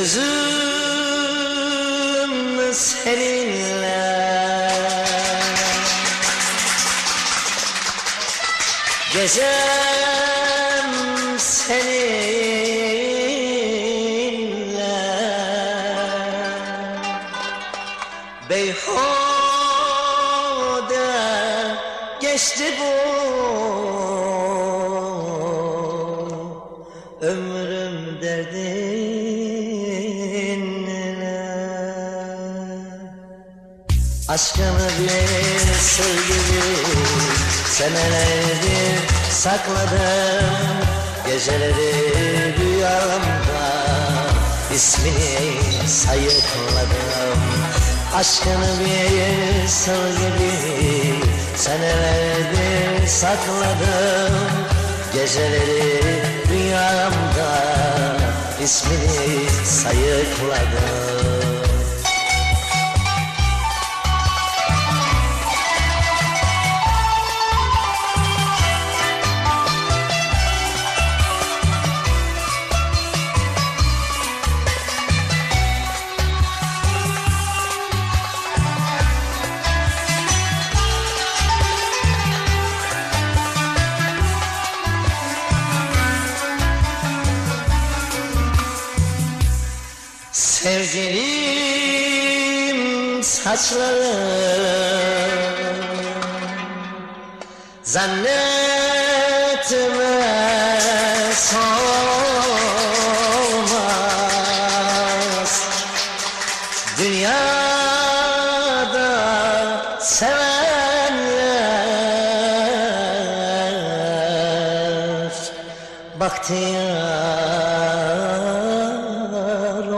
Gündüzüm seninle, gecem seninle. Beyhude geçti bu ömrüm derdinle. Aşkını bir sır gibi senelerdir sakladım. Geceleri rüyamda ismini sayıkladım. Aşkını bir sır gibi senelerdir sakladım. Geceleri rüyamda ismini sayıkladım. Sevgilim saçları zannetme solmaz. Dünyada sevenler bahtiyar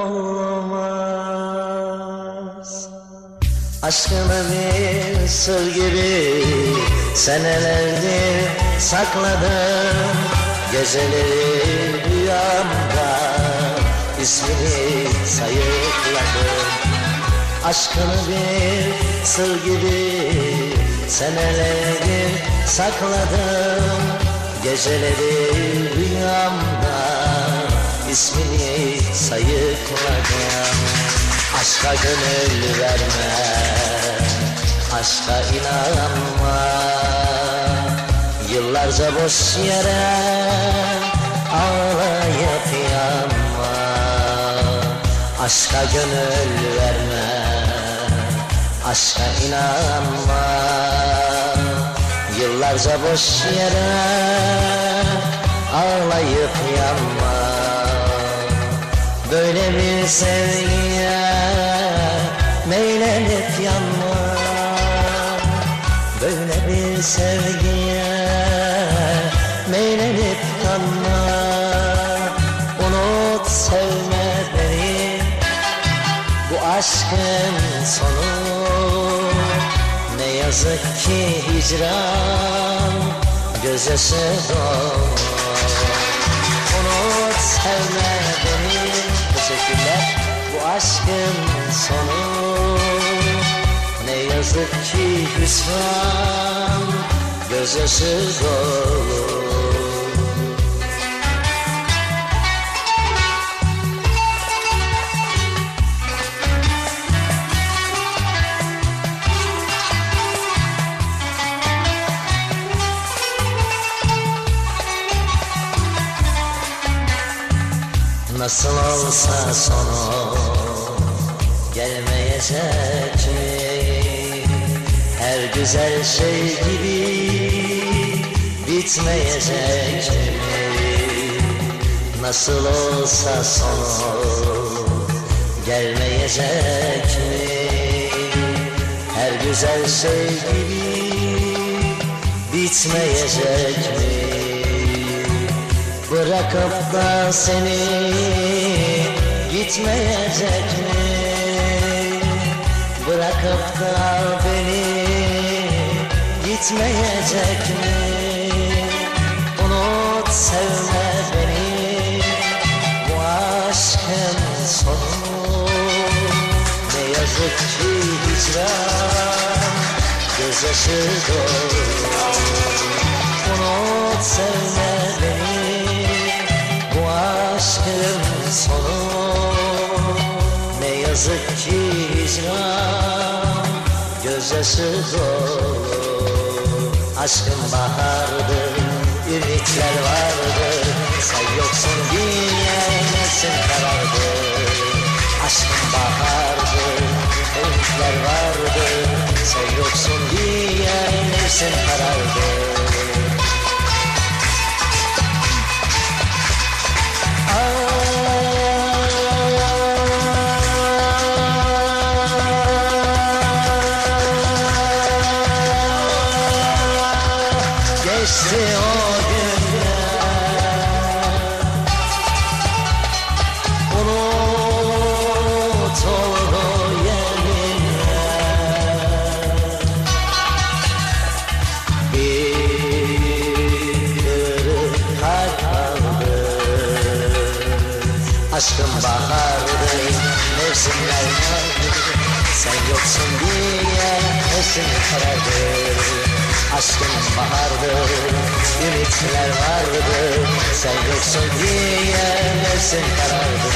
olmaz. Aşkını bir sır gibi senelerdir sakladım. Geceleri rüyamda ismini sayıkladım. Aşkını bir sır gibi senelerdir sakladım. Geceleri rüyamda ismini sayıkladım. Aşka gönül verme, aşka inanma. Yıllarca boş yere ağlayıp yanma. Aşka gönül verme, aşka inanma. Yıllarca boş yere ağlayıp yanma. Böyle bir sevgiye meylenip yanma. Böyle bir sevgiye meylenip yanma. Unut sevme beni, bu aşkın sonu. Ne yazık ki hicran gözyaşı dolu. Unut sevme beni, teşekkürler, bu aşkın sonu. Ne yazık ki hüsran gözyaşı dolu. Nasıl olsa sonu gelmeyecek mi? Her güzel şey gibi bitmeyecek mi? Nasıl olsa sonu gelmeyecek mi? Her güzel şey gibi bitmeyecek mi? Bırakıp da seni gitmeyecek mi? Bırakıp da beni gitmeyecek mi? Unut sevme beni, bu aşkın sonu. Ne yazık ki hicran gözyaşı dolu. Unut sevme beni, bu aşkın sonu. yazık ki hicran gözyaşı dolu. Aşkın bahardı, ümitler vardı, sen yoksun diye nefsim karardı. Aşkın bahardı, ümitler vardı, sen yoksun diye nefsim karardı. Geçti o günler, unut oldu yeminler. Bir kırık kalp kaldı. Aşkım bahardı, mevsimler vardı, sen yoksun diye nefsim karardı. Aşkın bahardı, ümitler vardı, sen yoksun diye nefsim karardı.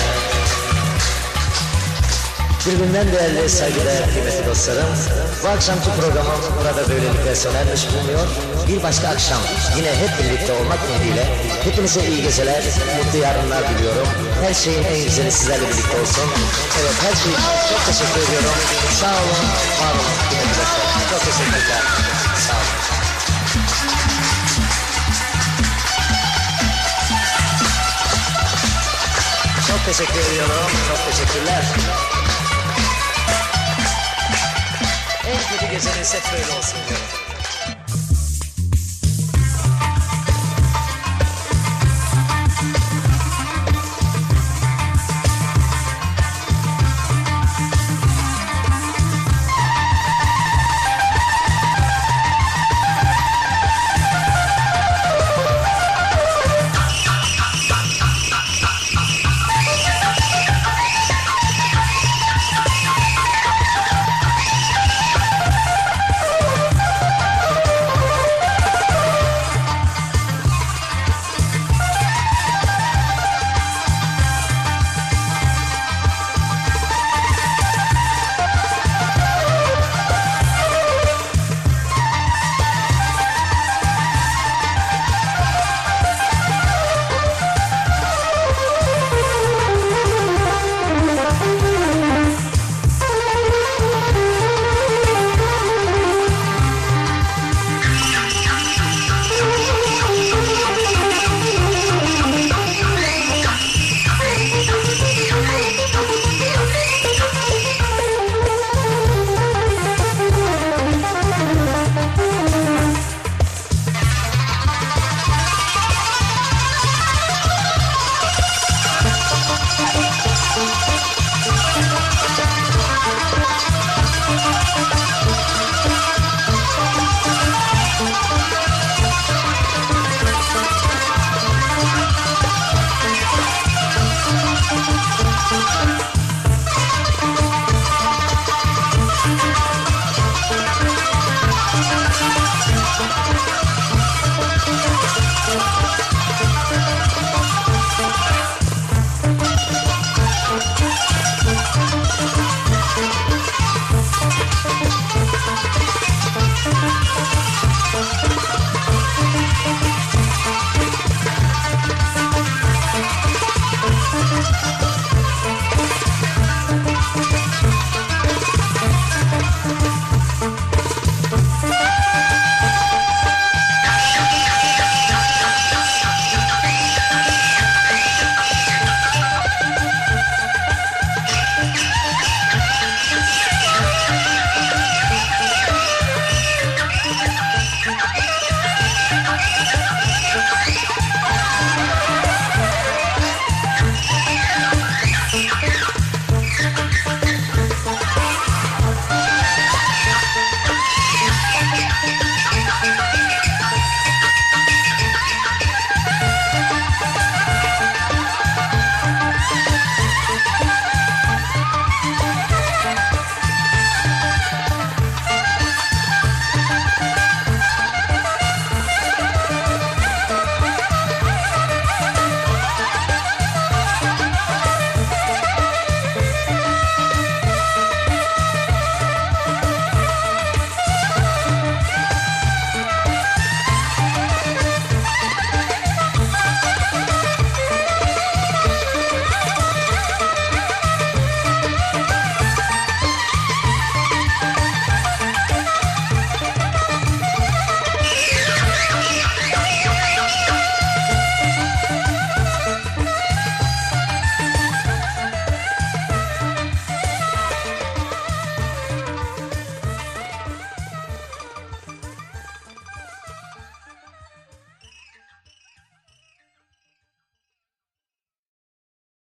Birbirinden değerli saygıdeğer kıymetli dostlarım, bu akşamki programım burada böylelikle sona ermiş bulunuyor. Bir başka akşam yine hep birlikte olmak umuduyla hepinize iyi geceler, mutlu yarınlar diliyorum. Her şeyin en güzeli sizlerle birlikte olsun. Evet, her şey için çok teşekkür ediyorum. Sağ olun, var olun kıymetli dostlarım. Çok teşekkürler. Sağ olun. Çok teşekkür ediyorum, çok teşekkürler. En kötü geceniz hep böyle olsun diyorum.